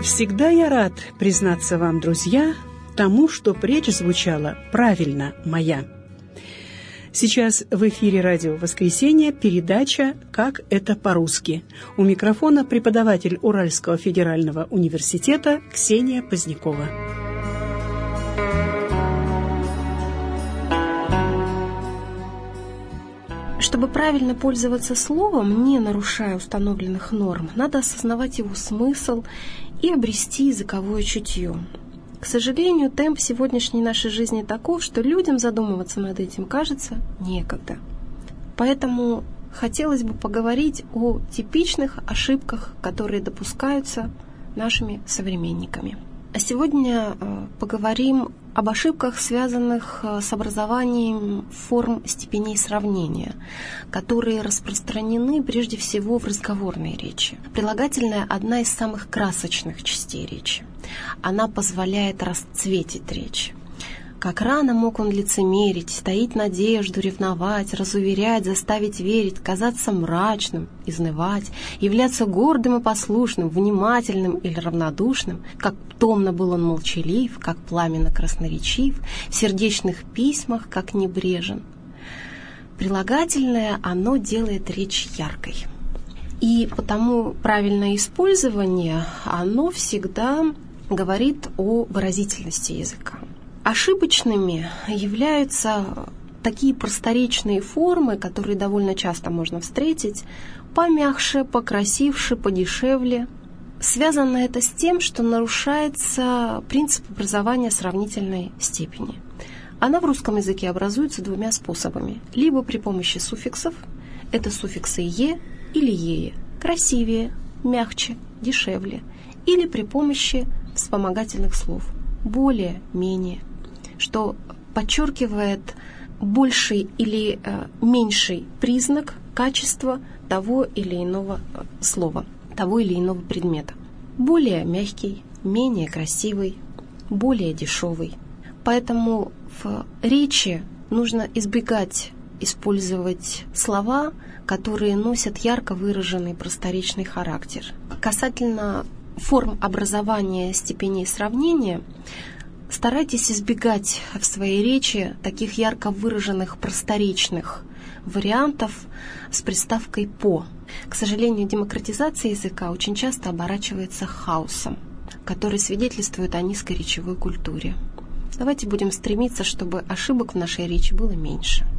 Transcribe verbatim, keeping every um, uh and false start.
Всегда я рад признаться вам, друзья, тому, что речь звучала правильно моя. Сейчас в эфире радио «Воскресенье» передача «Как это по-русски». У микрофона преподаватель Уральского федерального университета Ксения Позднякова. Чтобы правильно пользоваться словом, не нарушая установленных норм, надо осознавать его смысл и обрести языковое чутье. К сожалению, темп сегодняшней нашей жизни таков, что людям задумываться над этим, кажется, некогда. Поэтому хотелось бы поговорить о типичных ошибках, которые допускаются нашими современниками. А сегодня э, поговорим об ошибках, связанных э, с образованием форм степеней сравнения, которые распространены прежде всего в разговорной речи. Прилагательное – одна из самых красочных частей речи. Она позволяет расцветить речь. Как рано мог он лицемерить, таить надежду, ревновать, разуверять, заставить верить, казаться мрачным, изнывать, являться гордым и послушным, внимательным или равнодушным, как томно был он молчалив, как пламенно красноречив, в сердечных письмах, как небрежен. Прилагательное, оно делает речь яркой. И потому правильное использование, оно всегда говорит о выразительности языка. Ошибочными являются такие просторечные формы, которые довольно часто можно встретить, помягче, покрасивше, подешевле. Связано это с тем, что нарушается принцип образования сравнительной степени. Она в русском языке образуется двумя способами. Либо при помощи суффиксов, это суффиксы «е» или «ее», красивее, мягче, дешевле, или при помощи вспомогательных слов, более, менее, что подчеркивает больший или э, меньший признак качества того или иного э, слова, того или иного предмета. Более мягкий, менее красивый, более дешевый. Поэтому в речи нужно избегать использовать слова, которые носят ярко выраженный просторечный характер. Касательно форм образования степеней сравнения, старайтесь избегать в своей речи таких ярко выраженных просторечных вариантов с приставкой «по». К сожалению, демократизация языка очень часто оборачивается хаосом, который свидетельствует о низкой речевой культуре. Давайте будем стремиться, чтобы ошибок в нашей речи было меньше.